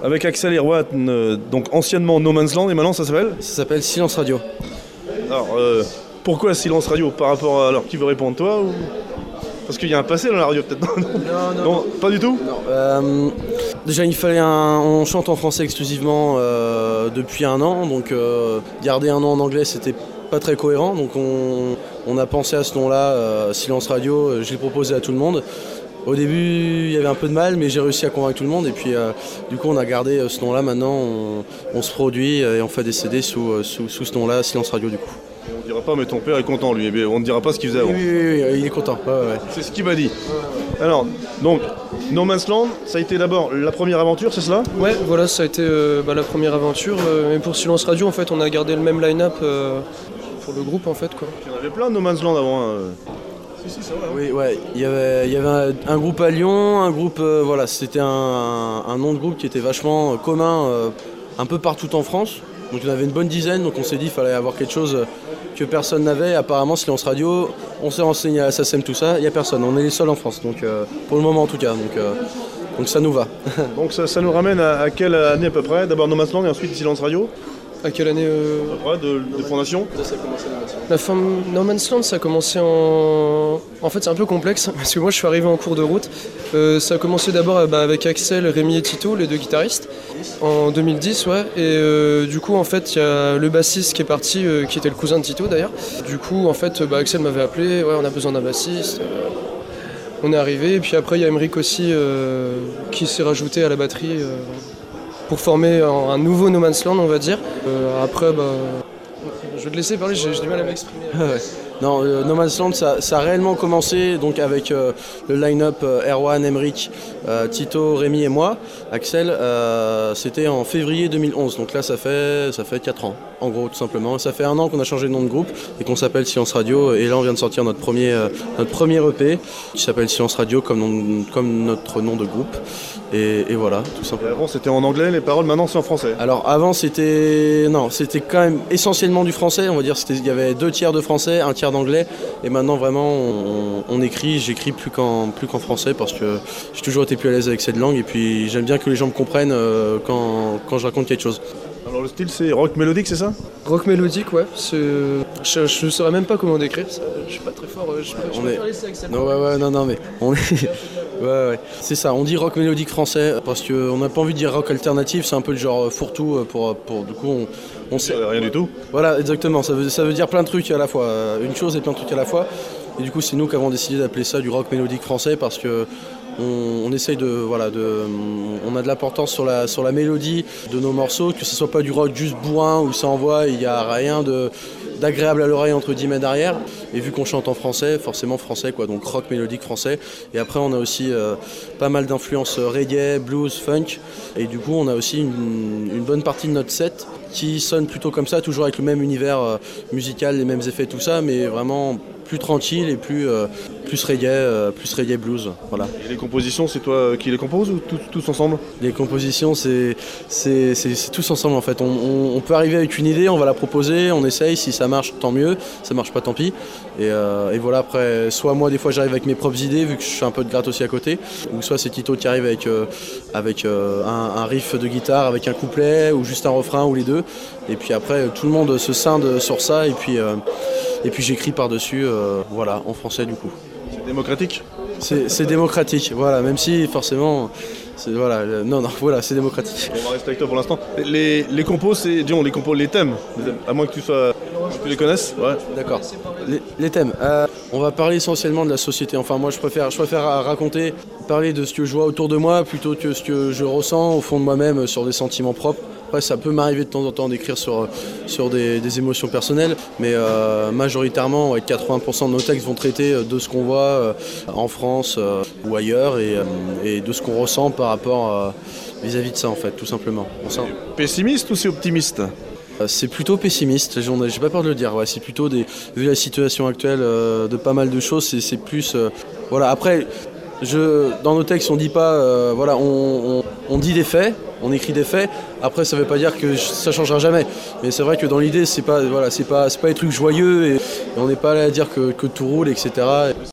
avec Axel et Erwan, donc anciennement No Man's Land, et maintenant ça s'appelle? Ça s'appelle Silence Radio. Alors, pourquoi Silence Radio par rapport à... Alors, qui veut répondre, toi ou... Parce qu'il y a un passé dans la radio, peut-être? Non, pas du tout? Non. Déjà, il fallait on chante en français exclusivement depuis un an, donc garder un an en anglais, c'était pas très cohérent. Donc on a pensé à ce nom-là, Silence Radio, je l'ai proposé à tout le monde. Au début, il y avait un peu de mal, mais j'ai réussi à convaincre tout le monde. Et puis, du coup, on a gardé ce nom-là. Maintenant, on se produit et on fait des CD sous ce nom-là, Silence Radio, du coup. On ne dira pas, mais ton père est content, lui. On ne dira pas ce qu'il faisait avant. Oui, il est content. Ouais. C'est ce qu'il m'a dit. Alors, donc, No Man's Land, ça a été d'abord la première aventure, c'est cela? Ouais, voilà, ça a été la première aventure. Mais pour Silence Radio, en fait, on a gardé le même line-up pour le groupe, en fait, quoi. Il y en avait plein de No Man's Land avant. Si, c'est vrai. Oui, ouais. Il y avait un groupe à Lyon, un groupe, c'était un nom de groupe qui était vachement commun un peu partout en France. Donc on avait une bonne dizaine, donc on s'est dit qu'il fallait avoir quelque chose que personne n'avait. Apparemment, Silence Radio, on s'est renseigné à SACEM, tout ça, il n'y a personne. On est les seuls en France, donc pour le moment en tout cas. Donc ça nous va. Donc ça nous ramène à quelle année à peu près? D'abord No Man's Land et ensuite Silence Radio? À quelle année à peu près de fondation? No Man's Land, ça a commencé en... En fait, c'est un peu complexe, parce que moi, je suis arrivé en cours de route. Ça a commencé d'abord avec Axel, Rémi et Tito, les deux guitaristes, en 2010, ouais. Et du coup, en fait, il y a le bassiste qui est parti, qui était le cousin de Tito, d'ailleurs. Du coup, en fait, Axel m'avait appelé, ouais, on a besoin d'un bassiste. On est arrivé, et puis après, il y a Emeric aussi, qui s'est rajouté à la batterie pour former un nouveau No Man's Land, on va dire. Après, je vais te laisser parler, j'ai du mal à m'exprimer. Ouais. Non, No Man's Land, ça a réellement commencé donc avec le line-up Erwan, Emeric, Tito, Rémi et moi. Axel, c'était en février 2011, donc là ça fait 4 ans, en gros, tout simplement. Ça fait 1 an qu'on a changé de nom de groupe et qu'on s'appelle Silence Radio, et là on vient de sortir notre premier EP qui s'appelle Silence Radio comme notre nom de groupe, et voilà, tout simplement. Et avant c'était en anglais, les paroles, maintenant c'est en français? Alors avant c'était quand même essentiellement du français, on va dire, il y avait 2 tiers de français, 1 tiers d'anglais, et maintenant vraiment j'écris plus qu'en français parce que j'ai toujours été plus à l'aise avec cette langue, et puis j'aime bien que les gens me comprennent quand je raconte quelque chose. Alors le style c'est rock mélodique, c'est ça? Rock mélodique, ouais. Je ne saurais même pas comment décrire. Je suis pas très fort. Je préfère laisser Axel. Non, mais on est... Ouais. C'est ça, on dit rock mélodique français parce qu'on n'a pas envie de dire rock alternatif, c'est un peu le genre fourre-tout pour du coup on sait... Rien du tout. Voilà, exactement, ça veut dire plein de trucs à la fois, une chose et plein de trucs à la fois. Et du coup c'est nous qui avons décidé d'appeler ça du rock mélodique français parce que on essaye on a de l'importance sur la mélodie de nos morceaux, que ce soit pas du rock juste bourrin où ça envoie, il n'y a rien d'agréable à l'oreille entre guillemets derrière. Et vu qu'on chante en français, forcément français quoi, donc rock mélodique français. Et après on a aussi pas mal d'influences reggae, blues, funk. Et du coup on a aussi une bonne partie de notre set qui sonne plutôt comme ça, toujours avec le même univers musical, les mêmes effets, tout ça, mais vraiment plus tranquille et plus reggae blues, voilà. Et les compositions, c'est toi qui les composes ou tous ensemble? Les compositions, c'est tous ensemble en fait. On peut arriver avec une idée, on va la proposer, on essaye, si ça marche tant mieux, ça marche pas tant pis. Et voilà, après, soit moi des fois j'arrive avec mes propres idées vu que je fais un peu de gratte aussi à côté, ou soit c'est Tito qui arrive avec un riff de guitare, avec un couplet ou juste un refrain ou les deux. Et puis après tout le monde se scinde sur ça et puis j'écris par-dessus, voilà, en français du coup. C'est démocratique? C'est démocratique, voilà, même si forcément, c'est démocratique. On va rester avec toi pour l'instant. Les compos, c'est, disons, les thèmes, à moins que tu les connaisses. Ouais. D'accord. Les thèmes. On va parler essentiellement de la société. Enfin, moi, je préfère parler de ce que je vois autour de moi plutôt que ce que je ressens au fond de moi-même sur des sentiments propres. Après, ça peut m'arriver de temps en temps d'écrire sur des émotions personnelles, mais majoritairement, 80% de nos textes vont traiter de ce qu'on voit en France ou ailleurs et de ce qu'on ressent par rapport vis-à-vis de ça, en fait, tout simplement. Pessimiste ou c'est optimiste? C'est plutôt pessimiste, j'ai pas peur de le dire. Ouais, c'est plutôt vu la situation actuelle de pas mal de choses, c'est plus... voilà. Après, dans nos textes, on dit pas... on dit des faits, on écrit des faits. Après, ça veut pas dire que ça changera jamais. Mais c'est vrai que dans l'idée, c'est pas des trucs joyeux et on n'est pas là à dire que tout roule, etc.